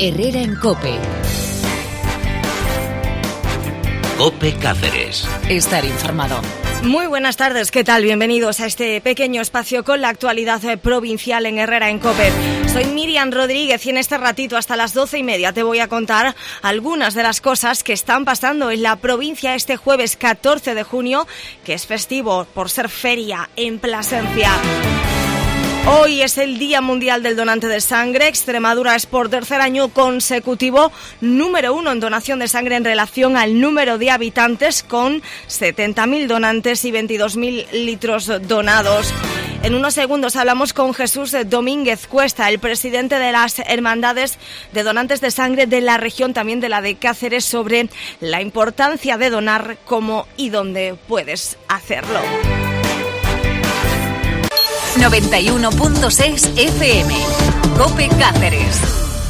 Herrera en COPE. COPE Cáceres. Estar informado. Muy buenas tardes, ¿qué tal? Bienvenidos a este pequeño espacio con la actualidad provincial en Herrera en COPE. Soy Miriam Rodríguez y en este ratito hasta las 12:30 te voy a contar algunas de las cosas que están pasando en la provincia este jueves 14 de junio, que es festivo por ser feria en Plasencia. Hoy es el Día Mundial del Donante de Sangre. Extremadura es por tercer año consecutivo número 1 en donación de sangre en relación al número de habitantes, con 70.000 donantes y 22.000 litros donados. En unos segundos hablamos con Jesús Domínguez Cuesta, el presidente de las Hermandades de Donantes de Sangre de la región, también de la de Cáceres, sobre la importancia de donar, cómo y dónde puedes hacerlo. 91.6 FM. COPE Cáceres.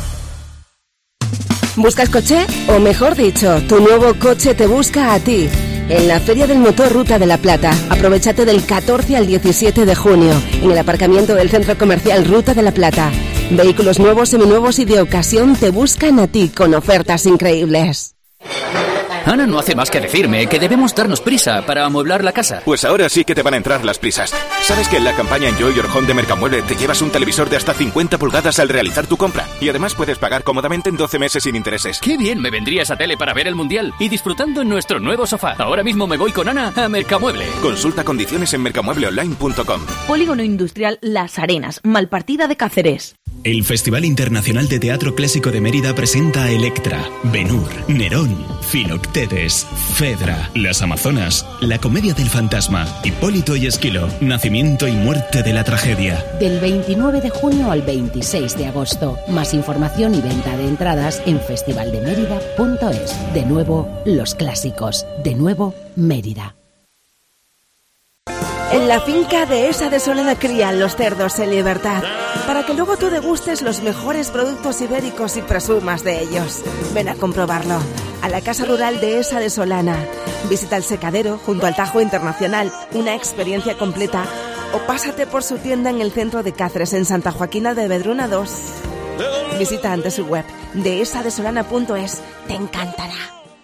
¿Buscas coche? O mejor dicho, tu nuevo coche te busca a ti. En la Feria del Motor Ruta de la Plata. Aprovechate del 14 al 17 de junio en el aparcamiento del Centro Comercial Ruta de la Plata. Vehículos nuevos, seminuevos y de ocasión te buscan a ti con ofertas increíbles. Ana no hace más que decirme que debemos darnos prisa para amueblar la casa. Pues ahora sí que te van a entrar las prisas. ¿Sabes que en la campaña Enjoy Your Home de Mercamueble te llevas un televisor de hasta 50 pulgadas al realizar tu compra? Y además puedes pagar cómodamente en 12 meses sin intereses. ¡Qué bien me vendría esa tele para ver el Mundial! Y disfrutando en nuestro nuevo sofá. Ahora mismo me voy con Ana a Mercamueble. Consulta condiciones en mercamuebleonline.com. Polígono Industrial Las Arenas, Malpartida de Cáceres. El Festival Internacional de Teatro Clásico de Mérida presenta a Electra, Ben-Hur, Nerón, Filoctetes, Fedra, Las Amazonas, La Comedia del Fantasma, Hipólito y Esquilo, Nacimiento y Muerte de la Tragedia. Del 29 de junio al 26 de agosto. Más información y venta de entradas en festivaldemerida.es. De nuevo, los clásicos. De nuevo, Mérida. En la finca Dehesa de Solana crían los cerdos en libertad, para que luego tú degustes los mejores productos ibéricos y presumas de ellos. Ven a comprobarlo a la Casa Rural Dehesa de Solana. Visita el secadero junto al Tajo Internacional, una experiencia completa, o pásate por su tienda en el centro de Cáceres, en Santa Joaquina de Vedruna 2. Visita antes su web, dehesadesolana.es. Te encantará.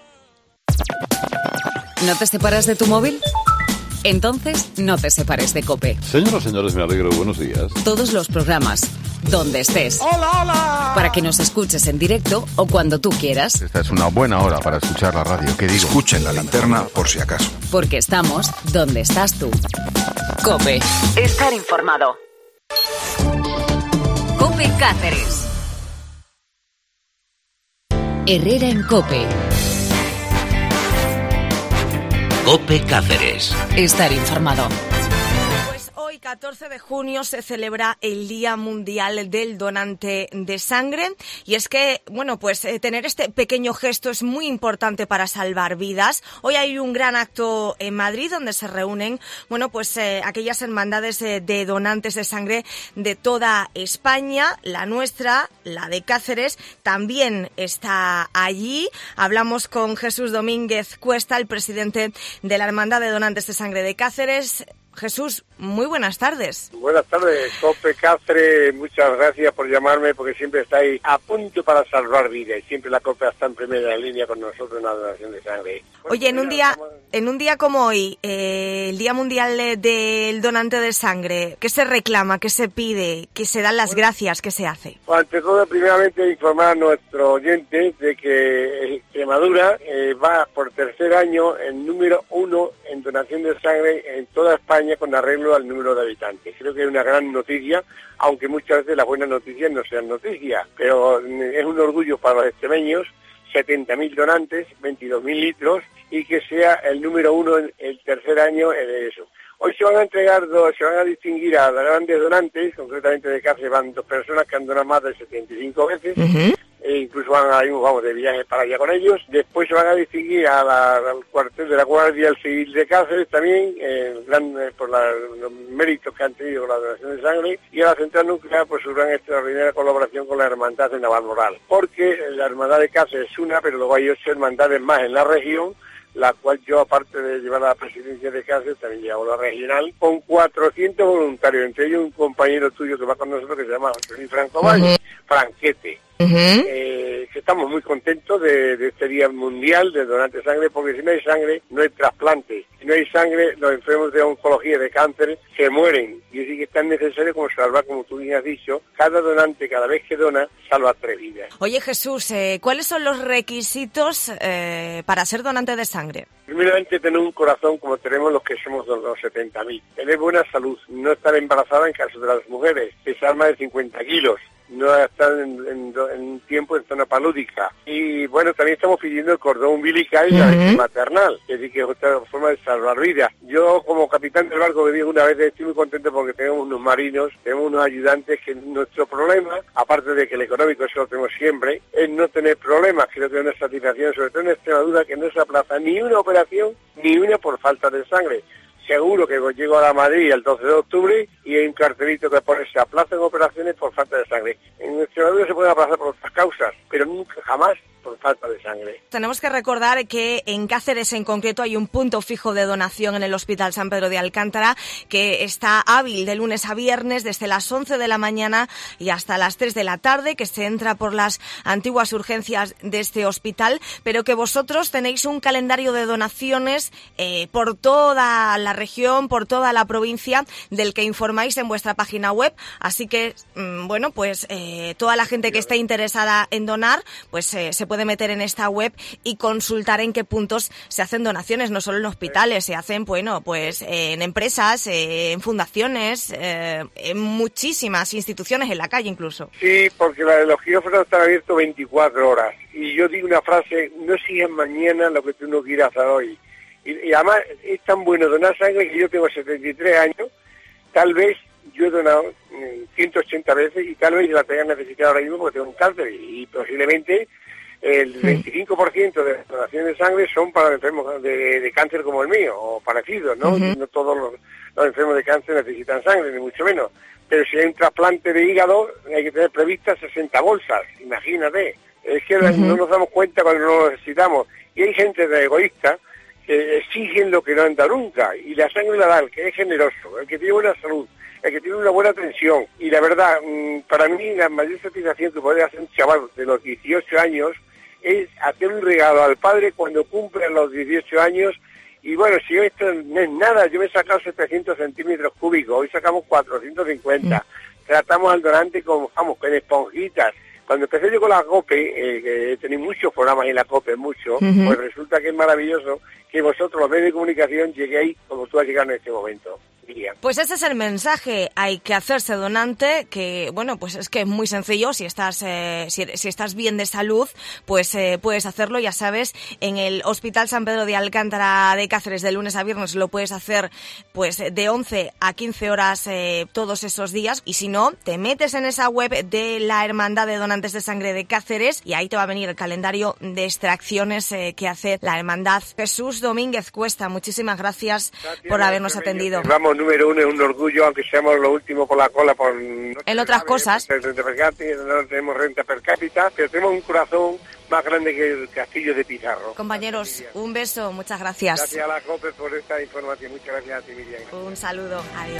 ¿No te separas de tu móvil? Entonces, no te separes de COPE. Señoras, señores, me alegro. Buenos días. Todos los programas, donde estés. ¡Hola, hola! Para que nos escuches en directo o cuando tú quieras. Esta es una buena hora para escuchar la radio. ¿Qué digo? Escuchen la linterna por si acaso. Porque estamos donde estás tú. COPE. Estar informado. COPE Cáceres. Herrera en COPE. COPE Cáceres. Estar informado. Pues hoy, 14 de junio, se celebra el Día Mundial del Donante de Sangre. Y es que, bueno, pues tener este pequeño gesto es muy importante para salvar vidas. Hoy hay un gran acto en Madrid donde se reúnen, bueno, pues aquellas hermandades de donantes de sangre de toda España. La nuestra, la de Cáceres, también está allí. Hablamos con Jesús Domínguez Cuesta, el presidente de la Hermandad de Donantes de Sangre de Cáceres. Jesús, muy buenas tardes. Buenas tardes, COPE Cáceres, muchas gracias por llamarme, porque siempre estáis a punto para salvar vidas, y siempre la COPE está en primera línea con nosotros en la donación de sangre. Oye, en un día como hoy, el Día Mundial del Donante de Sangre, ¿qué se reclama, qué se pide, qué se dan las gracias, qué se hace? Pues ante todo, primeramente, informar a nuestros oyentes de que Extremadura va por tercer año en número 1 en donación de sangre en toda España, con arreglo al número de habitantes. Creo que es una gran noticia, aunque muchas veces las buenas noticias no sean noticias, pero es un orgullo para los extremeños, 70.000 donantes, 22.000 litros, y que sea el número 1 en el tercer año de eso. Hoy se van a distinguir a grandes donantes, concretamente de Cáceres van 2 personas que han donado más de 75 veces, e incluso vamos de viaje para allá con ellos. Después se van a distinguir al cuartel de la Guardia Civil de Cáceres también, por los méritos que han tenido con la donación de sangre, y a la central nuclear por su gran extraordinaria colaboración con la Hermandad de Navalmoral, porque la Hermandad de Cáceres es una, pero luego hay 8 hermandades más en la región, la cual yo, aparte de llevar a la presidencia de Cáceres, también llevo la regional, con 400 voluntarios, entre ellos un compañero tuyo que va con nosotros que se llama José Franco Valle, Franquete. estamos muy contentos de este Día Mundial de Donantes de Sangre, porque si no hay sangre, no hay trasplante. Si no hay sangre, los enfermos de oncología, de cáncer, se mueren. Y así que es tan necesario como salvar, como tú bien has dicho, cada donante, cada vez que dona, salva 3 vidas. Oye, Jesús, ¿cuáles son los requisitos para ser donante de sangre? Primeramente, tener un corazón como tenemos los que somos los 70.000. Tener buena salud, no estar embarazada en caso de las mujeres, pesar más de 50 kilos. No estar en tiempo en zona palúdica. Y bueno, también estamos pidiendo el cordón umbilical y la leche maternal, es decir, que es otra forma de salvar vidas. Yo, como capitán del barco que digo una vez, estoy muy contento porque tenemos unos marinos, tenemos unos ayudantes, que nuestro problema, aparte de que el económico, eso lo tenemos siempre, es no tener problemas. Creo que es una satisfacción, sobre todo en Extremadura, que no se aplaza ni una operación, ni una por falta de sangre. Seguro que llego a la Madrid el 12 de octubre y hay un cartelito que pone se aplazan operaciones por falta de sangre. En Extremadura se pueden aplazar por otras causas, pero nunca, jamás por falta de sangre. Tenemos que recordar que en Cáceres en concreto hay un punto fijo de donación en el Hospital San Pedro de Alcántara que está hábil de lunes a viernes desde las 11 de la mañana y hasta las 3 de la tarde, que se entra por las antiguas urgencias de este hospital, pero que vosotros tenéis un calendario de donaciones por toda la región, por toda la provincia, del que informáis en vuestra página web, así que bueno, pues toda la gente que esté interesada en donar, pues se puede meter en esta web y consultar en qué puntos se hacen donaciones, no solo en hospitales, se hacen, bueno, pues en empresas, en fundaciones, en muchísimas instituciones, en la calle incluso. Sí, porque los quirófanos están abiertos 24 horas y yo digo una frase, no sigas mañana lo que tú no quieras hacer hoy. Y además es tan bueno donar sangre que yo tengo 73 años, tal vez yo he donado 180 veces y tal vez la tenga necesitado ahora mismo porque tengo un cáncer y posiblemente el 25% de las donaciones de sangre son para enfermos de cáncer como el mío o parecidos, ¿no? No todos los enfermos de cáncer necesitan sangre, ni mucho menos. Pero si hay un trasplante de hígado hay que tener previstas 60 bolsas, imagínate. Es que no nos damos cuenta cuando no lo necesitamos. Y hay gente de egoísta que exigen lo que no han dado nunca, y la sangre la da el que es generoso, el que tiene buena salud, el que tiene una buena atención. Y la verdad, para mí la mayor satisfacción que puede hacer un chaval de los 18 años es hacer un regalo al padre cuando cumple los 18 años. Y bueno, si esto no es nada, yo me he sacado 700 centímetros cúbicos, hoy sacamos 450, tratamos al donante con esponjitas. Cuando empecé yo con la COPE, tenía muchos programas en la COPE, pues resulta que es maravilloso que vosotros, los medios de comunicación, lleguéis como tú has llegado en este momento. Pues ese es el mensaje, hay que hacerse donante, que bueno, pues es que es muy sencillo, si estás bien de salud, pues puedes hacerlo, ya sabes, en el Hospital San Pedro de Alcántara de Cáceres de lunes a viernes lo puedes hacer pues de 11 a 15 horas todos esos días, y si no, te metes en esa web de la Hermandad de Donantes de Sangre de Cáceres y ahí te va a venir el calendario de extracciones que hace la Hermandad. Jesús Domínguez Cuesta, muchísimas gracias por habernos atendido. Vamos, número uno, es un orgullo, aunque seamos los últimos con la cola por... en otras cosas. No tenemos renta per cápita, pero tenemos un corazón más grande que el castillo de Pizarro. Compañeros, un beso, muchas gracias. Gracias a la COPE por esta información, muchas gracias a ti, Miriam. Un saludo, adiós.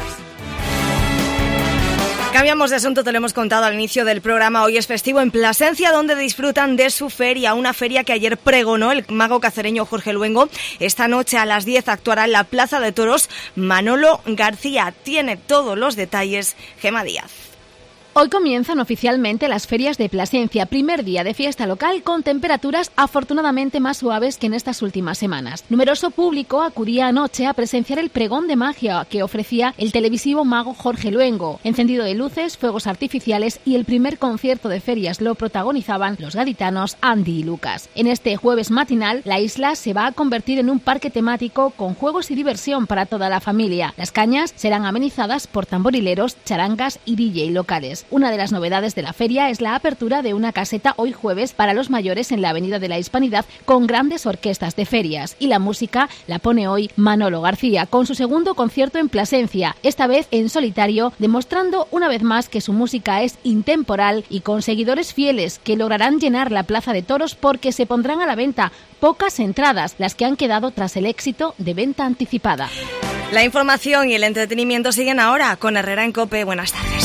Cambiamos de asunto, te lo hemos contado al inicio del programa. Hoy es festivo en Plasencia, donde disfrutan de su feria, una feria que ayer pregonó el mago cacereño Jorge Luengo. Esta noche a las 10 actuará en la Plaza de Toros Manolo García. Tiene todos los detalles Gema Díaz. Hoy comienzan oficialmente las ferias de Plasencia, primer día de fiesta local con temperaturas afortunadamente más suaves que en estas últimas semanas. Numeroso público acudía anoche a presenciar el pregón de magia que ofrecía el televisivo mago Jorge Luengo. Encendido de luces, fuegos artificiales y el primer concierto de ferias lo protagonizaban los gaditanos Andy y Lucas. En este jueves matinal, la isla se va a convertir en un parque temático con juegos y diversión para toda la familia. Las cañas serán amenizadas por tamborileros, charangas y DJ locales. Una de las novedades de la feria es la apertura de una caseta hoy jueves para los mayores en la Avenida de la Hispanidad con grandes orquestas de ferias. Y la música la pone hoy Manolo García con su segundo concierto en Plasencia, esta vez en solitario, demostrando una vez más que su música es intemporal y con seguidores fieles que lograrán llenar la Plaza de Toros porque se pondrán a la venta pocas entradas, las que han quedado tras el éxito de venta anticipada. La información y el entretenimiento siguen ahora con Herrera en COPE. Buenas tardes.